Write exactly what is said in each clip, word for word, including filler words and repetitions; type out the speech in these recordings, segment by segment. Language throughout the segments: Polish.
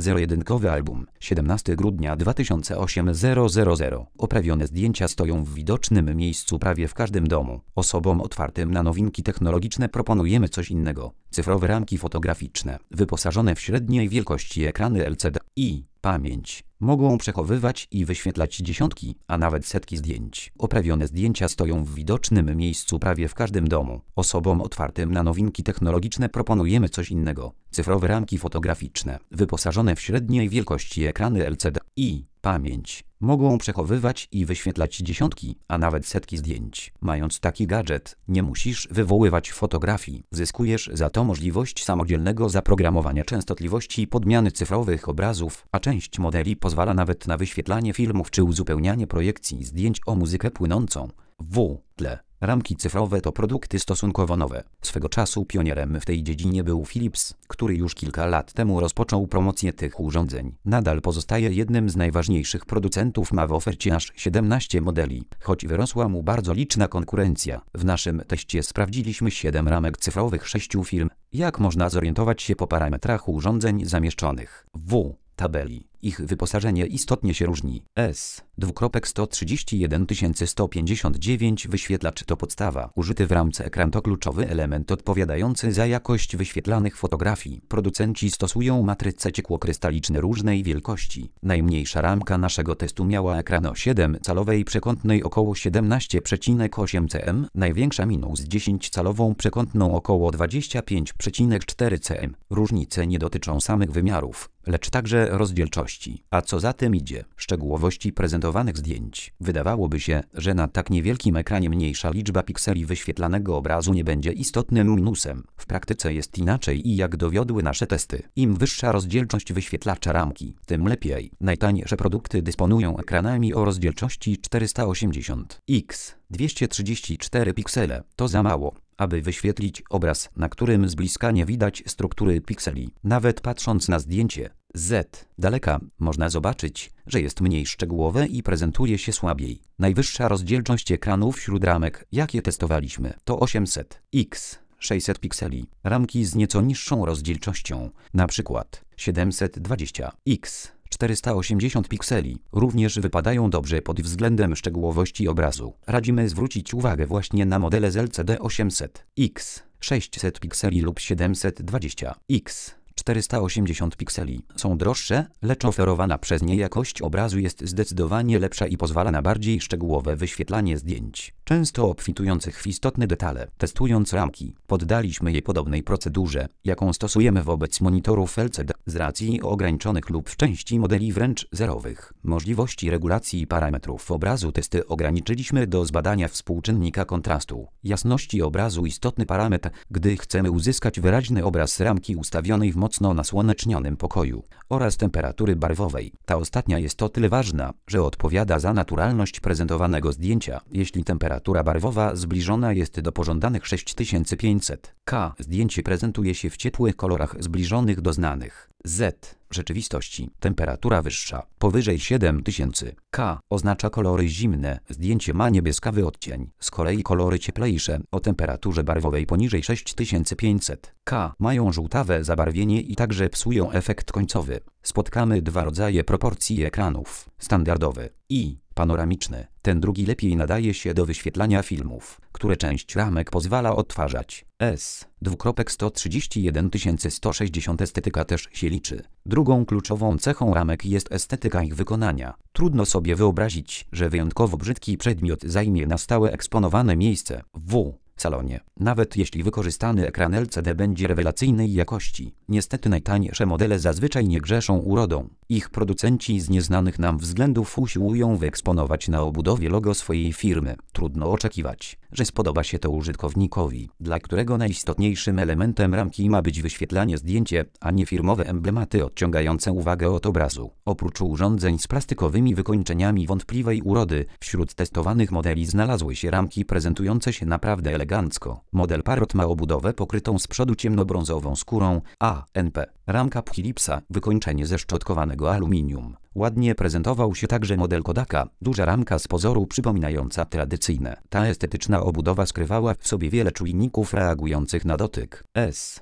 Zero-jedynkowy album, siedemnastego grudnia dwa tysiące ósmego. zero zero zero. Oprawione zdjęcia stoją w widocznym miejscu prawie w każdym domu. Osobom otwartym na nowinki technologiczne proponujemy coś innego. Cyfrowe ramki fotograficzne, wyposażone w średniej wielkości ekrany L C D i pamięć. Mogą przechowywać i wyświetlać dziesiątki, a nawet setki zdjęć. Oprawione zdjęcia stoją w widocznym miejscu prawie w każdym domu. Osobom otwartym na nowinki technologiczne proponujemy coś innego. Cyfrowe ramki fotograficzne, wyposażone w średniej wielkości ekrany L C D i pamięć. Mogą przechowywać i wyświetlać dziesiątki, a nawet setki zdjęć. Mając taki gadżet, nie musisz wywoływać fotografii. Zyskujesz za to możliwość samodzielnego zaprogramowania częstotliwości podmiany cyfrowych obrazów, a część modeli pozwala nawet na wyświetlanie filmów czy uzupełnianie projekcji zdjęć o muzykę płynącą w tle. Ramki cyfrowe to produkty stosunkowo nowe. Swego czasu pionierem w tej dziedzinie był Philips, który już kilka lat temu rozpoczął promocję tych urządzeń. Nadal pozostaje jednym z najważniejszych producentów, ma w ofercie aż siedemnaście modeli, choć wyrosła mu bardzo liczna konkurencja. W naszym teście sprawdziliśmy siedem ramek cyfrowych sześciu firm. Jak można zorientować się po parametrach urządzeń zamieszczonych w tabeli? Ich wyposażenie istotnie się różni. S sto trzydzieści jeden tysięcy sto pięćdziesiąt dziewięć wyświetlacz to podstawa. Użyty w ramce ekran to kluczowy element odpowiadający za jakość wyświetlanych fotografii. Producenci stosują matryce ciekłokrystaliczne różnej wielkości. Najmniejsza ramka naszego testu miała ekran o siedemcalowej przekątnej około siedemnaście przecinek osiem cm, największa minus dziesięciocalową przekątną około dwadzieścia pięć przecinek cztery cm. Różnice nie dotyczą samych wymiarów, lecz także rozdzielczości. A co za tym idzie, szczegółowości prezentowanych zdjęć. Wydawałoby się, że na tak niewielkim ekranie mniejsza liczba pikseli wyświetlanego obrazu nie będzie istotnym minusem. W praktyce jest inaczej i jak dowiodły nasze testy, im wyższa rozdzielczość wyświetlacza ramki, tym lepiej. Najtańsze produkty dysponują ekranami o rozdzielczości czterysta osiemdziesiąt na dwieście trzydzieści cztery piksele. To za mało, aby wyświetlić obraz, na którym z bliska nie widać struktury pikseli. Nawet patrząc na zdjęcie z daleka, można zobaczyć, że jest mniej szczegółowe i prezentuje się słabiej. Najwyższa rozdzielczość ekranu wśród ramek, jakie testowaliśmy, to osiemset na sześćset pikseli. Ramki z nieco niższą rozdzielczością, np. siedemset dwadzieścia na czterysta osiemdziesiąt pikseli, również wypadają dobrze pod względem szczegółowości obrazu. Radzimy zwrócić uwagę właśnie na modele z L C D osiemset na sześćset pikseli lub siedemset dwadzieścia na czterysta osiemdziesiąt pikseli. Są droższe, lecz oferowana przez nie jakość obrazu jest zdecydowanie lepsza i pozwala na bardziej szczegółowe wyświetlanie zdjęć, często obfitujących w istotne detale. Testując ramki, poddaliśmy je podobnej procedurze, jaką stosujemy wobec monitorów L C D, z racji ograniczonych lub w części modeli wręcz zerowych możliwości regulacji parametrów obrazu. Testy ograniczyliśmy do zbadania współczynnika kontrastu, jasności obrazu, istotny parametr, gdy chcemy uzyskać wyraźny obraz ramki ustawionej w mocno nasłonecznionym pokoju, oraz temperatury barwowej. Ta ostatnia jest o tyle ważna, że odpowiada za naturalność prezentowanego zdjęcia. Jeśli temperatura barwowa zbliżona jest do pożądanych sześć tysięcy pięćset K, zdjęcie prezentuje się w ciepłych kolorach zbliżonych do znanych Z rzeczywistości. Temperatura wyższa, powyżej siedem tysięcy K, oznacza kolory zimne, zdjęcie ma niebieskawy odcień. Z kolei kolory cieplejsze, o temperaturze barwowej poniżej sześć tysięcy pięćset K, mają żółtawe zabarwienie i także psują efekt końcowy. Spotkamy dwa rodzaje proporcji ekranów, standardowy i panoramiczny. Ten drugi lepiej nadaje się do wyświetlania filmów, które część ramek pozwala odtwarzać. S sto trzydzieści jeden tysięcy sto sześćdziesiąt estetyka też się liczy. Drugą kluczową cechą ramek jest estetyka ich wykonania. Trudno sobie wyobrazić, że wyjątkowo brzydki przedmiot zajmie na stałe eksponowane miejsce w salonie, nawet jeśli wykorzystany ekran L C D będzie rewelacyjnej jakości. Niestety najtańsze modele zazwyczaj nie grzeszą urodą. Ich producenci z nieznanych nam względów usiłują wyeksponować na obudowie logo swojej firmy. Trudno oczekiwać, że spodoba się to użytkownikowi, dla którego najistotniejszym elementem ramki ma być wyświetlanie zdjęcia, a nie firmowe emblematy odciągające uwagę od obrazu. Oprócz urządzeń z plastikowymi wykończeniami wątpliwej urody, wśród testowanych modeli znalazły się ramki prezentujące się naprawdę elegancko. Model Parrot ma obudowę pokrytą z przodu ciemnobrązową skórą A N P. Ramka Philipsa, wykończenie ze szczotkowanego aluminium. Ładnie prezentował się także model Kodaka, duża ramka z pozoru przypominająca tradycyjne. Ta estetyczna obudowa skrywała w sobie wiele czujników reagujących na dotyk. S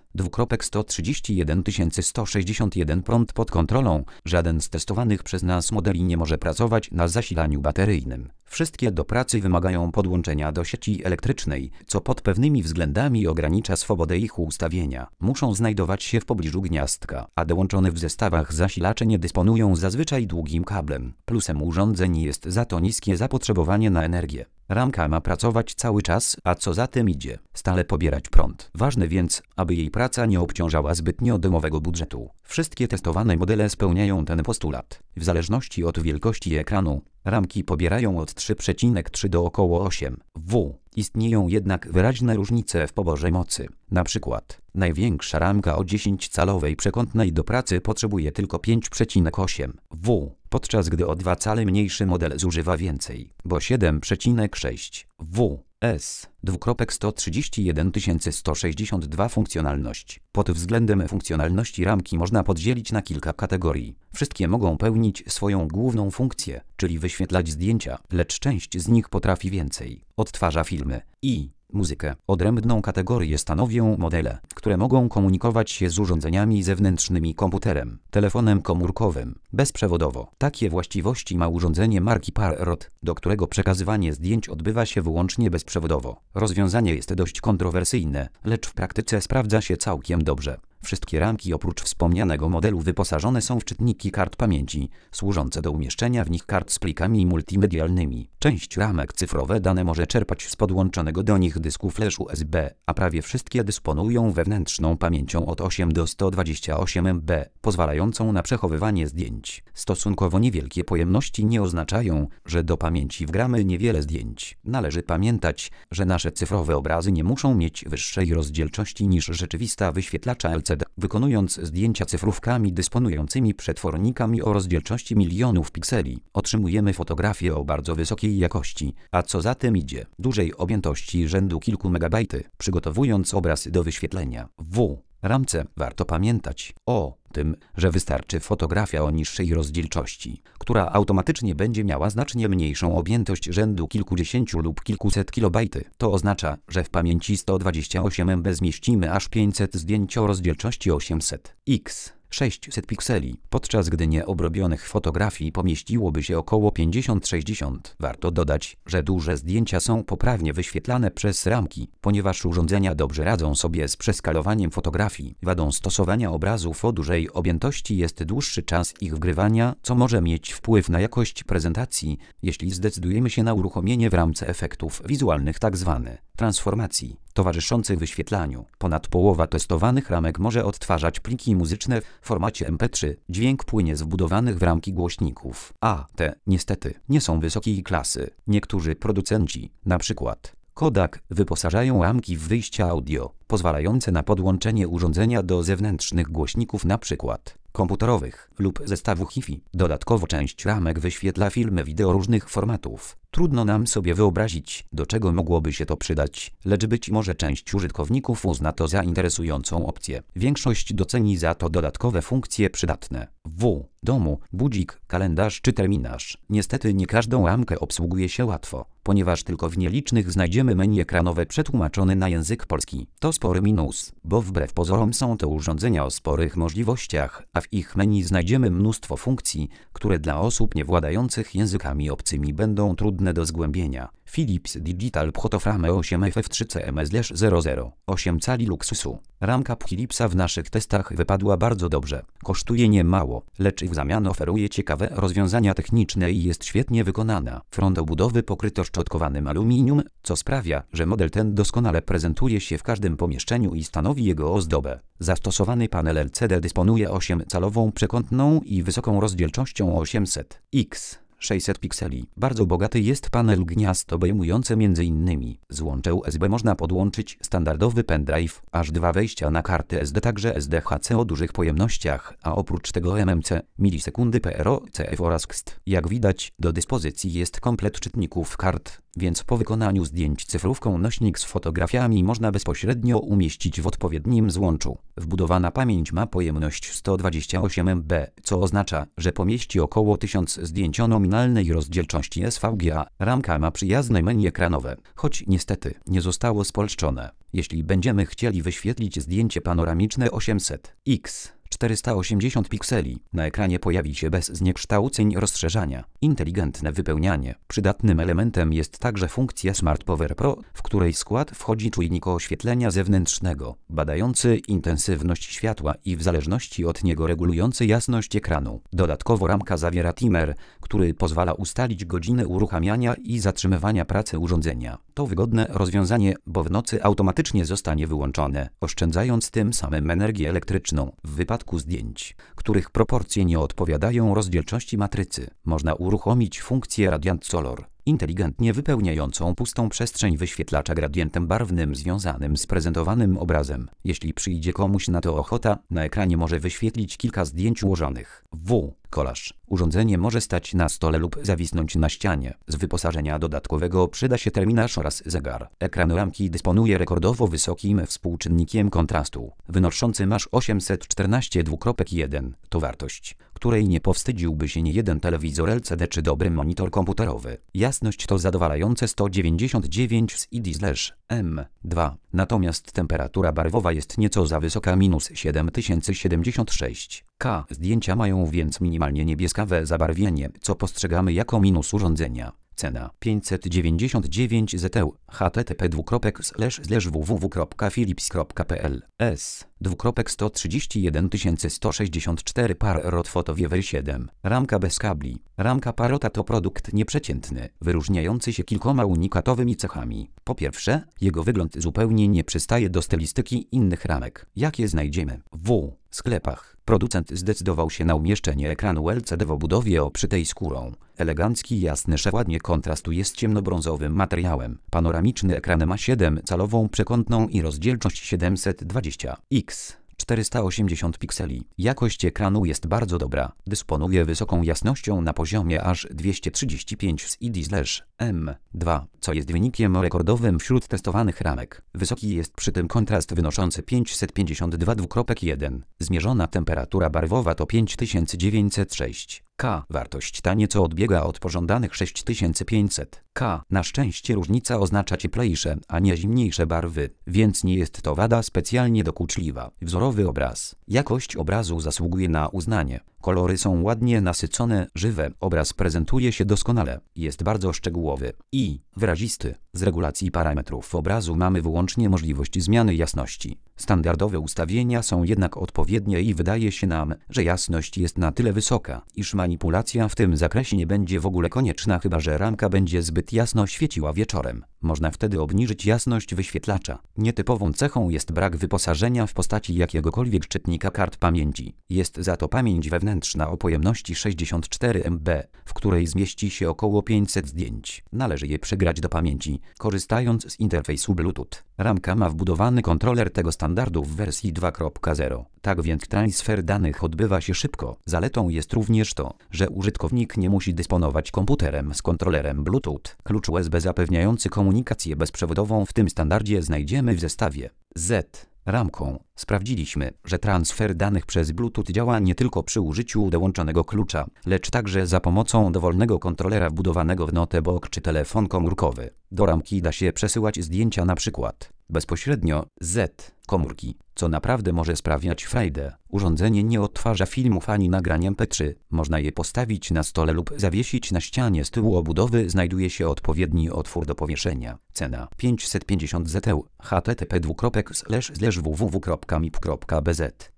sto trzydzieści jeden tysięcy sto sześćdziesiąt jeden prąd pod kontrolą. Żaden z testowanych przez nas modeli nie może pracować na zasilaniu bateryjnym. Wszystkie do pracy wymagają podłączenia do sieci elektrycznej, co pod pewnymi względami ogranicza swobodę ich ustawienia. Muszą znajdować się w pobliżu gniazdka, a dołączone w zestawach zasilacze nie dysponują zazwyczaj długim kablem. Plusem urządzeń jest za to niskie zapotrzebowanie na energię. Ramka ma pracować cały czas, a co za tym idzie, stale pobierać prąd. Ważne więc, aby jej praca nie obciążała zbytnio domowego budżetu. Wszystkie testowane modele spełniają ten postulat. W zależności od wielkości ekranu, ramki pobierają od trzy przecinek trzy do około osiem watów. Istnieją jednak wyraźne różnice w poborze mocy. Na przykład, największa ramka o dziesięciocalowej przekątnej do pracy potrzebuje tylko pięć przecinek osiem watów, podczas gdy o dwa cale mniejszy model zużywa więcej, bo siedem przecinek sześć watów. S sto trzydzieści jeden tysięcy sto sześćdziesiąt dwa Funkcjonalność. Pod względem funkcjonalności ramki można podzielić na kilka kategorii. Wszystkie mogą pełnić swoją główną funkcję, czyli wyświetlać zdjęcia, lecz część z nich potrafi więcej. Odtwarza filmy i muzykę. Odrębną kategorię stanowią modele, które mogą komunikować się z urządzeniami zewnętrznymi, komputerem, telefonem komórkowym, bezprzewodowo. Takie właściwości ma urządzenie marki Parrot, do którego przekazywanie zdjęć odbywa się wyłącznie bezprzewodowo. Rozwiązanie jest dość kontrowersyjne, lecz w praktyce sprawdza się całkiem dobrze. Wszystkie ramki oprócz wspomnianego modelu wyposażone są w czytniki kart pamięci, służące do umieszczenia w nich kart z plikami multimedialnymi. Część ramek cyfrowe dane może czerpać z podłączonego do nich dysku flash U S B, a prawie wszystkie dysponują wewnętrzną pamięcią od osiem do stu dwudziestu ośmiu megabytów, pozwalającą na przechowywanie zdjęć. Stosunkowo niewielkie pojemności nie oznaczają, że do pamięci wgramy niewiele zdjęć. Należy pamiętać, że nasze cyfrowe obrazy nie muszą mieć wyższej rozdzielczości niż rzeczywista wyświetlacza L C D. Wykonując zdjęcia cyfrówkami dysponującymi przetwornikami o rozdzielczości milionów pikseli, otrzymujemy fotografię o bardzo wysokiej jakości, a co za tym idzie, dużej objętości rzędu kilku megabajty, przygotowując obraz do wyświetlenia. W ramce warto pamiętać o tym, że wystarczy fotografia o niższej rozdzielczości, która automatycznie będzie miała znacznie mniejszą objętość rzędu kilkudziesięciu lub kilkuset kilobajtów. To oznacza, że w pamięci sto dwadzieścia osiem megabajtów zmieścimy aż pięćset zdjęć o rozdzielczości osiemset na sześćset pikseli, podczas gdy nieobrobionych fotografii pomieściłoby się około pięćdziesiąt sześćdziesiąt. Warto dodać, że duże zdjęcia są poprawnie wyświetlane przez ramki, ponieważ urządzenia dobrze radzą sobie z przeskalowaniem fotografii. Wadą stosowania obrazów o dużej objętości jest dłuższy czas ich wgrywania, co może mieć wpływ na jakość prezentacji, jeśli zdecydujemy się na uruchomienie w ramce efektów wizualnych tzw. transformacji towarzyszących wyświetlaniu. Ponad połowa testowanych ramek może odtwarzać pliki muzyczne w formacie M P trzy. Dźwięk płynie z wbudowanych w ramki głośników, a te, niestety, nie są wysokiej klasy. Niektórzy producenci, na przykład Kodak, wyposażają ramki w wyjścia audio, pozwalające na podłączenie urządzenia do zewnętrznych głośników, na przykład komputerowych lub zestawu Hi-Fi. Dodatkowo część ramek wyświetla filmy wideo różnych formatów. Trudno nam sobie wyobrazić, do czego mogłoby się to przydać, lecz być może część użytkowników uzna to za interesującą opcję. Większość doceni za to dodatkowe funkcje przydatne. W domu, budzik, kalendarz czy terminarz. Niestety nie każdą ramkę obsługuje się łatwo, ponieważ tylko w nielicznych znajdziemy menu ekranowe przetłumaczone na język polski. To spory minus, bo wbrew pozorom są to urządzenia o sporych możliwościach, a w ich menu znajdziemy mnóstwo funkcji, które dla osób niewładających językami obcymi będą trudne do zgłębienia. Philips Digital Photoframe osiem F F trzy C M zero zero osiem cali luksusu. Ramka Philipsa w naszych testach wypadła bardzo dobrze. Kosztuje niemało, lecz w zamian oferuje ciekawe rozwiązania techniczne i jest świetnie wykonana. Front obudowy pokryto szczotkowanym aluminium, co sprawia, że model ten doskonale prezentuje się w każdym pomieszczeniu i stanowi jego ozdobę. Zastosowany panel L C D dysponuje osiemcalową przekątną i wysoką rozdzielczością osiemset na sześćset pikseli. Bardzo bogaty jest panel gniazd obejmujący między innymi złącze U S B. Można podłączyć standardowy pendrive, aż dwa wejścia na karty S D, także S D H C o dużych pojemnościach, a oprócz tego M M C, milisekundy P R O, C F oraz X T. Jak widać, do dyspozycji jest komplet czytników kart, więc po wykonaniu zdjęć cyfrówką nośnik z fotografiami można bezpośrednio umieścić w odpowiednim złączu. Wbudowana pamięć ma pojemność sto dwadzieścia osiem megabajtów, co oznacza, że pomieści około tysiąc zdjęć o nominalnej rozdzielczości S V G A. Ramka ma przyjazne menu ekranowe, choć niestety nie zostało spolszczone. Jeśli będziemy chcieli wyświetlić zdjęcie panoramiczne osiemset na czterysta osiemdziesiąt pikseli, na ekranie pojawi się bez zniekształceń rozszerzania. Inteligentne wypełnianie. Przydatnym elementem jest także funkcja Smart Power Pro, w której skład wchodzi czujnik oświetlenia zewnętrznego, badający intensywność światła i w zależności od niego regulujący jasność ekranu. Dodatkowo ramka zawiera timer, który pozwala ustalić godzinę uruchamiania i zatrzymywania pracy urządzenia. To wygodne rozwiązanie, bo w nocy automatycznie zostanie wyłączone, oszczędzając tym samym energię elektryczną. W wypadku zdjęć, których proporcje nie odpowiadają rozdzielczości matrycy, można uruchomić funkcję Radiant Color, inteligentnie wypełniającą pustą przestrzeń wyświetlacza gradientem barwnym związanym z prezentowanym obrazem. Jeśli przyjdzie komuś na to ochota, na ekranie może wyświetlić kilka zdjęć ułożonych w kolaż. Urządzenie może stać na stole lub zawisnąć na ścianie. Z wyposażenia dodatkowego przyda się terminarz oraz zegar. Ekran ramki dysponuje rekordowo wysokim współczynnikiem kontrastu, wynoszącym aż osiemset czternaście przecinek jeden. To wartość, której nie powstydziłby się niejeden telewizor L C D czy dobry monitor komputerowy. Jasność to zadowalające sto dziewięćdziesiąt dziewięć z I D M dwa. Natomiast temperatura barwowa jest nieco za wysoka, minus siedem tysięcy siedemdziesiąt sześć K. Zdjęcia mają więc minimalnie niebieskawe zabarwienie, co postrzegamy jako minus urządzenia. Cena pięćset dziewięćdziesiąt dziewięć zł. H T T P dwukropek slash slash w w w kropka philips kropka p l S dwukropek sto trzydzieści jeden tysięcy sto sześćdziesiąt cztery Parrot Photowiewer siedem. Ramka bez kabli. Ramka Parrota to produkt nieprzeciętny, wyróżniający się kilkoma unikatowymi cechami. Po pierwsze, jego wygląd zupełnie nie przystaje do stylistyki innych ramek, jakie znajdziemy w sklepach. Producent zdecydował się na umieszczenie ekranu L C D w obudowie obszytej skórą. Elegancki, jasny szef ładnie kontrastuje z ciemnobrązowym materiałem. Panoramiczny ekran ma siedemcalową przekątną i rozdzielczość siedemset dwadzieścia na czterysta osiemdziesiąt pikseli. Jakość ekranu jest bardzo dobra. Dysponuje wysoką jasnością na poziomie aż dwieście trzydzieści pięć z I D M dwa, co jest wynikiem rekordowym wśród testowanych ramek. Wysoki jest przy tym kontrast wynoszący pięćset pięćdziesiąt dwa przecinek jeden. Zmierzona temperatura barwowa to pięć tysięcy dziewięćset sześć K. Wartość ta nieco odbiega od pożądanych sześć tysięcy pięćset K. Na szczęście różnica oznacza cieplejsze, a nie zimniejsze barwy, więc nie jest to wada specjalnie dokuczliwa. Wzorowy obraz. Jakość obrazu zasługuje na uznanie. Kolory są ładnie nasycone, żywe, obraz prezentuje się doskonale, jest bardzo szczegółowy i wyrazisty. Z regulacji parametrów obrazu mamy wyłącznie możliwość zmiany jasności. Standardowe ustawienia są jednak odpowiednie i wydaje się nam, że jasność jest na tyle wysoka, iż manipulacja w tym zakresie nie będzie w ogóle konieczna, chyba że ramka będzie zbyt jasno świeciła wieczorem. Można wtedy obniżyć jasność wyświetlacza. Nietypową cechą jest brak wyposażenia w postaci jakiegokolwiek czytnika kart pamięci. Jest za to pamięć wewnętrzna o pojemności sześćdziesiąt cztery megabajty, w której zmieści się około pięćset zdjęć. Należy je przegrać do pamięci, korzystając z interfejsu Bluetooth. Ramka ma wbudowany kontroler tego standardu w wersji dwa kropka zero. Tak więc transfer danych odbywa się szybko. Zaletą jest również to, że użytkownik nie musi dysponować komputerem z kontrolerem Bluetooth. Klucz U S B zapewniający komunikację bezprzewodową w tym standardzie znajdziemy w zestawie z ramką. Sprawdziliśmy, że transfer danych przez Bluetooth działa nie tylko przy użyciu dołączonego klucza, lecz także za pomocą dowolnego kontrolera wbudowanego w notebook czy telefon komórkowy. Do ramki da się przesyłać zdjęcia na przykład bezpośrednio z komórki, co naprawdę może sprawiać frajdę. Urządzenie nie odtwarza filmów ani nagrań M P trzy. Można je postawić na stole lub zawiesić na ścianie. Z tyłu obudowy znajduje się odpowiedni otwór do powieszenia. Cena pięćset pięćdziesiąt zł. H T T P dwukropek slash slash w w w kropka mip kropka b z